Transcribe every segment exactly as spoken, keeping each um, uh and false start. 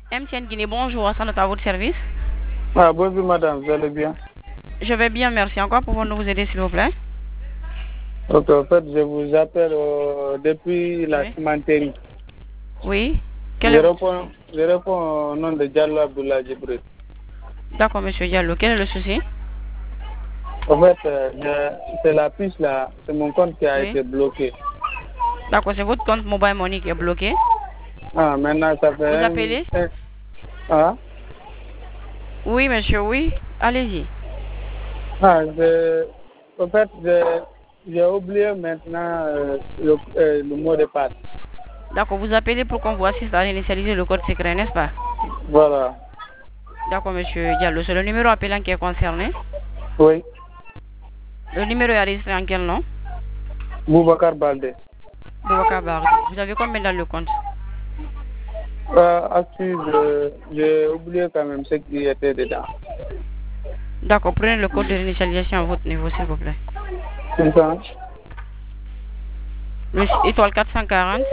M T N Guinée, bonjour, Hassan à votre service. Ah, bonjour madame, vous allez bien? Je vais bien, merci. Encore pouvons-nous vous aider, s'il vous plaît? Ok, en fait, je vous appelle euh, depuis la Oui. cimenterie. Oui. Quel Je est votre réponds, souci? je réponds au nom de Diallo Abdullah Djibril. D'accord, monsieur Diallo. Quel est le souci? En fait, euh, je- c'est la puce là, c'est mon compte qui a Oui. été bloqué. D'accord, c'est votre compte Mobile Money qui est bloqué. Ah, maintenant ça Vous fait un... appelez? un- ah, Oui, monsieur, oui. Allez-y. ah je- en fait, je- j'ai oublié maintenant euh, le, euh, le mot de passe. D'accord, vous appelez pour qu'on vous assiste à initialiser le code secret, n'est-ce pas? Voilà. D'accord, monsieur Diallo. C'est le numéro appelant qui est concerné. Oui, Le numéro est enregistré en quel nom? Boubacar Baldé. Boubacar Bardi. Vous avez combien dans le compte? Euh, active, euh, j'ai oublié quand même ce qui était dedans. D'accord, prenez le code de réinitialisation à votre niveau, s'il vous plaît. C'est ça? Le étoile quatre cent quarante.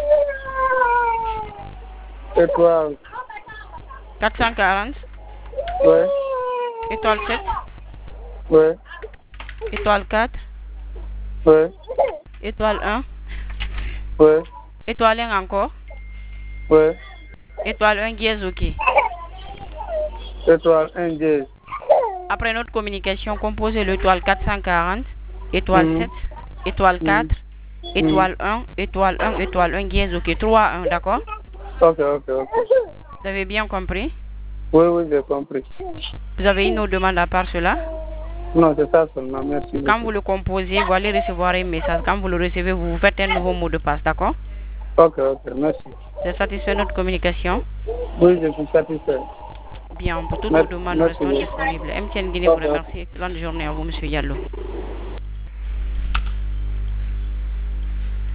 Étoile. quatre cent quarante. Ouais, Étoile sept. ouais, Étoile quatre. ouais, Étoile un. ouais, Étoile un encore. ouais. Étoile un dièse, ok. Étoile un dièse. Après notre communication, composez l'étoile quatre cent quarante, étoile Mhm, sept, étoile mhm, quatre, mhm. étoile un, étoile un, étoile un dièse, ok. trois un, d'accord? Ok, ok, ok. Vous avez bien compris? Oui, oui, j'ai compris. Vous avez une autre demande à part cela? Non, c'est ça seulement. Merci Quand beaucoup. vous le composez, vous allez recevoir un message. Quand vous le recevez, vous faites un nouveau mot de passe, d'accord? Ok, ok, merci. Vous êtes satisfait de notre communication? Oui, je suis satisfait. Bien, pour toutes vos Merci, demandes, nous merci restons beaucoup. disponibles. M T N Guinée vous Ok, ok. remercie. Excellente journée à vous, monsieur Diallo.